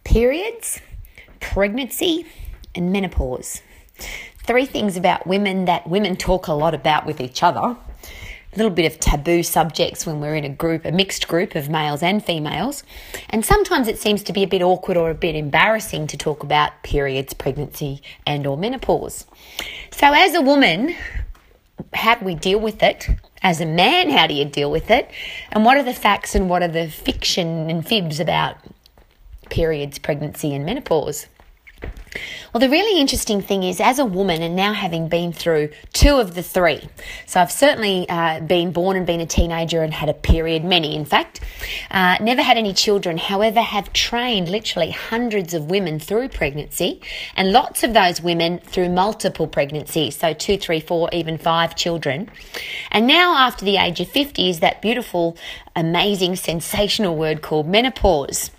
periods, pregnancy, and menopause. 3 things about women that women talk a lot about with each other. A little bit of taboo subjects when we're in a mixed group of males and females. And sometimes it seems to be a bit awkward or a bit embarrassing to talk about periods, pregnancy, and or menopause. So as a woman, how do we deal with it? As a man, how do you deal with it? And what are the facts and what are the fiction and fibs about periods, pregnancy, and menopause? Well, the really interesting thing is, as a woman, and now having been through 2 of the 3, so I've certainly been born and been a teenager and had a period, many in fact, never had any children, however have trained literally hundreds of women through pregnancy, and lots of those women through multiple pregnancies, so 2, 3, 4, even 5 children. And now after the age of 50 is that beautiful, amazing, sensational word called menopause.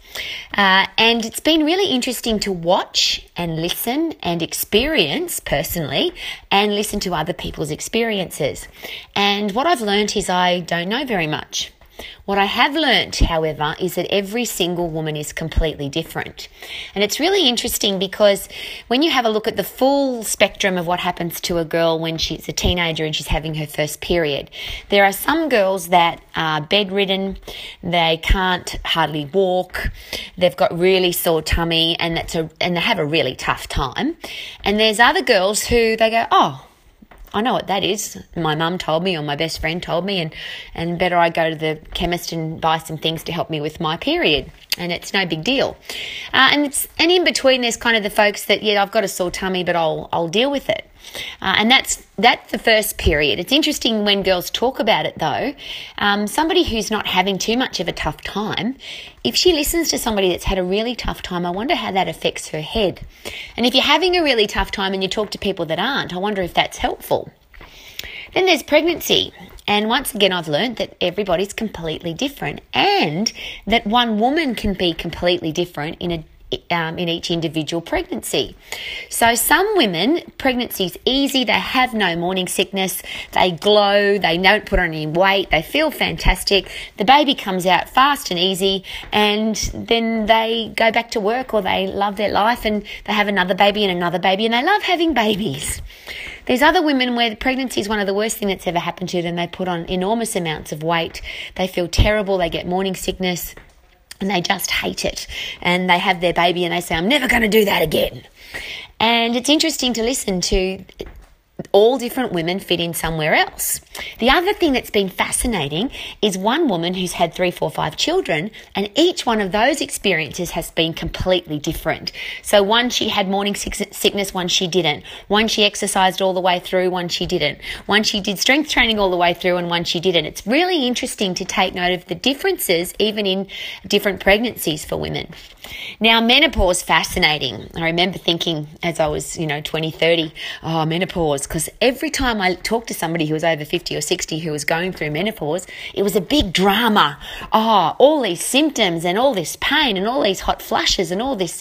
And it's been really interesting to watch and listen and experience personally and listen to other people's experiences. And what I've learned is I don't know very much. What I have learnt, however, is that every single woman is completely different. And it's really interesting because when you have a look at the full spectrum of what happens to a girl when she's a teenager and she's having her first period, there are some girls that are bedridden, they can't hardly walk, they've got really sore tummy, and they have a really tough time. And there's other girls who they go, oh, I know what that is. My mum told me or my best friend told me, and better I go to the chemist and buy some things to help me with my period. And it's no big deal. And in between there's kind of the folks that, yeah, I've got a sore tummy, but I'll deal with it. And that's the first period. It's interesting when girls talk about it though. Somebody who's not having too much of a tough time, if she listens to somebody that's had a really tough time, I wonder how that affects her head. And if you're having a really tough time and you talk to people that aren't, I wonder if that's helpful. Then there's pregnancy. And once again, I've learned that everybody's completely different and that one woman can be completely different in each individual pregnancy. So some women, pregnancy's easy, they have no morning sickness, they glow, they don't put on any weight, they feel fantastic, the baby comes out fast and easy, and then they go back to work or they love their life and they have another baby and they love having babies. There's other women where pregnancy is one of the worst things that's ever happened to them. They put on enormous amounts of weight, they feel terrible, they get morning sickness, and they just hate it. And they have their baby and they say, I'm never going to do that again. And it's interesting to listen to all different women fit in somewhere else. The other thing that's been fascinating is one woman who's had 3, 4, 5 children, and each one of those experiences has been completely different. So one, she had morning sickness, one she didn't. One, she exercised all the way through, one she didn't. One, she did strength training all the way through, and one she didn't. It's really interesting to take note of the differences even in different pregnancies for women. Now, menopause, fascinating. I remember thinking as I was, 20, 30, oh, menopause, because every time I talked to somebody who was over 50 or 60 who was going through menopause, it was a big drama. Oh, all these symptoms and all this pain and all these hot flushes and all these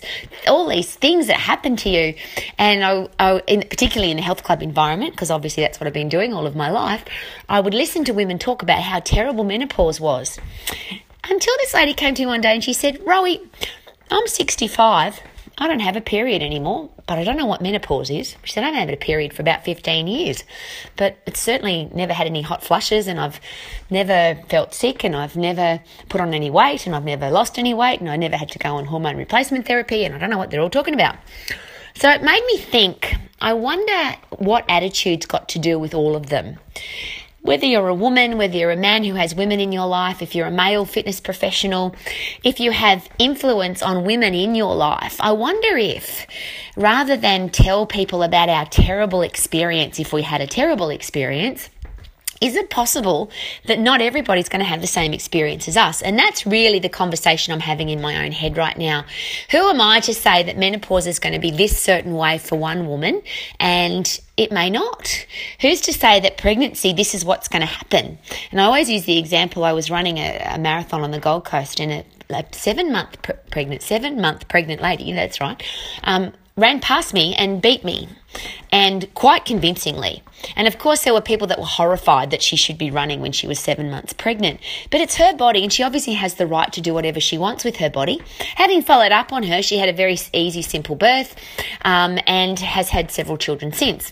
things that happen to you. And particularly in the health club environment, because obviously that's what I've been doing all of my life, I would listen to women talk about how terrible menopause was. Until this lady came to me one day and she said, Rowie, I'm 65. I don't have a period anymore, but I don't know what menopause is. She said, I haven't had a period for about 15 years, but it's certainly never had any hot flushes, and I've never felt sick, and I've never put on any weight, and I've never lost any weight, and I never had to go on hormone replacement therapy, and I don't know what they're all talking about. So it made me think, I wonder what attitudes got to do with all of them. Whether you're a woman, whether you're a man who has women in your life, if you're a male fitness professional, if you have influence on women in your life, I wonder if, rather than tell people about our terrible experience, if we had a terrible experience, is it possible that not everybody's going to have the same experience as us? And that's really the conversation I'm having in my own head right now. Who am I to say that menopause is going to be this certain way for one woman and it may not? Who's to say that pregnancy, this is what's going to happen? And I always use the example, I was running a marathon on the Gold Coast, and a 7-month pregnant lady, that's right, ran past me and beat me, and quite convincingly. And of course, there were people that were horrified that she should be running when she was 7 months pregnant. But it's her body, and she obviously has the right to do whatever she wants with her body. Having followed up on her, she had a very easy, simple birth, and has had several children since.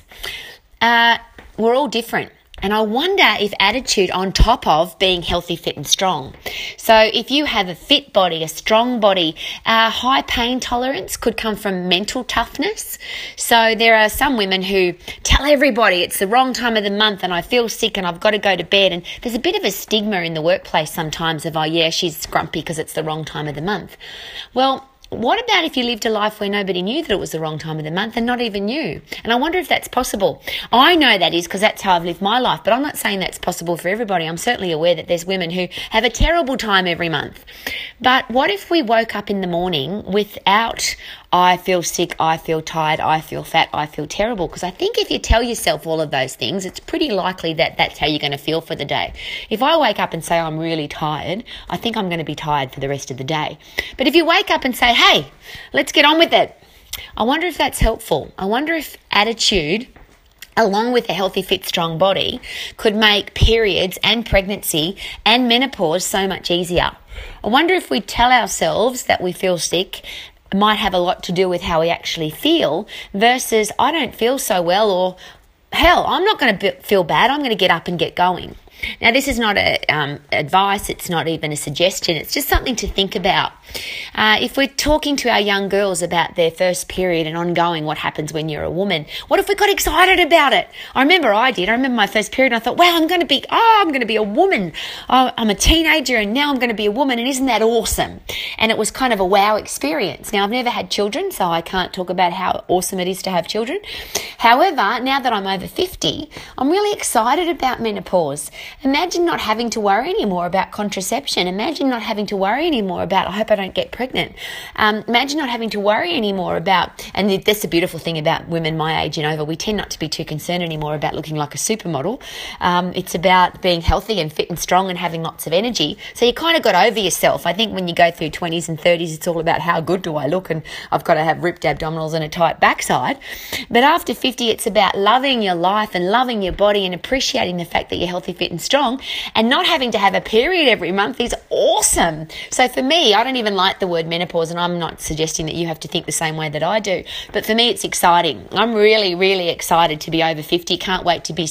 We're all different. And I wonder if attitude on top of being healthy, fit and strong. So if you have a fit body, a strong body, high pain tolerance could come from mental toughness. So there are some women who tell everybody it's the wrong time of the month and I feel sick and I've got to go to bed. And there's a bit of a stigma in the workplace sometimes of, oh yeah, she's grumpy because it's the wrong time of the month. Well, what about if you lived a life where nobody knew that it was the wrong time of the month and not even you? And I wonder if that's possible. I know that is because that's how I've lived my life, but I'm not saying that's possible for everybody. I'm certainly aware that there's women who have a terrible time every month. But what if we woke up in the morning without, I feel sick, I feel tired, I feel fat, I feel terrible? Because I think if you tell yourself all of those things, it's pretty likely that that's how you're going to feel for the day. If I wake up and say I'm really tired, I think I'm going to be tired for the rest of the day. But if you wake up and say, hey, let's get on with it, I wonder if that's helpful. I wonder if attitude, along with a healthy, fit, strong body, could make periods and pregnancy and menopause so much easier. I wonder if we tell ourselves that we feel sick, it might have a lot to do with how we actually feel versus I don't feel so well, or hell, I'm not going to feel bad. I'm going to get up and get going. Now, this is not advice. It's not even a suggestion. It's just something to think about. If we're talking to our young girls about their first period and ongoing, what happens when you're a woman, what if we got excited about it? I remember I did. I remember my first period and I thought, wow, I'm going to be a woman. Oh, I'm a teenager and now I'm going to be a woman, and isn't that awesome? And it was kind of a wow experience. Now, I've never had children, so I can't talk about how awesome it is to have children. However, now that I'm over 50, I'm really excited about menopause. Imagine not having to worry anymore about contraception. Imagine not having to worry anymore about, I hope I don't get pregnant. Imagine not having to worry anymore about, and that's the beautiful thing about women my age and over, we tend not to be too concerned anymore about looking like a supermodel. It's about being healthy and fit and strong and having lots of energy. So you kind of got over yourself. I think when you go through 20s and 30s, it's all about how good do I look, and I've got to have ripped abdominals and a tight backside. But after 50, it's about loving your life and loving your body and appreciating the fact that you're healthy, fit and strong, and not having to have a period every month is awesome. So for me, I don't even like the word menopause, and I'm not suggesting that you have to think the same way that I do. But for me, it's exciting. I'm really, really excited to be over 50. Can't wait to be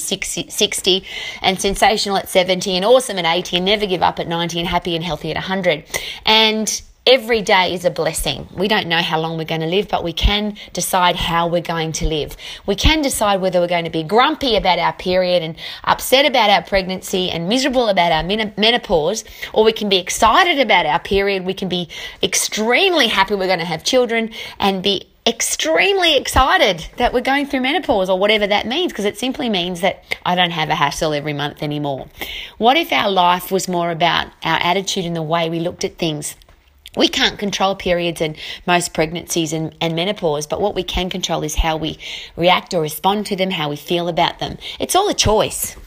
60 and sensational at 70 and awesome at 80 and never give up at 90 and happy and healthy at 100. And every day is a blessing. We don't know how long we're going to live, but we can decide how we're going to live. We can decide whether we're going to be grumpy about our period and upset about our pregnancy and miserable about our menopause, or we can be excited about our period. We can be extremely happy we're going to have children and be extremely excited that we're going through menopause, or whatever that means, because it simply means that I don't have a hassle every month anymore. What if our life was more about our attitude and the way we looked at things? We can't control periods and most pregnancies and menopause, but what we can control is how we react or respond to them, how we feel about them. It's all a choice.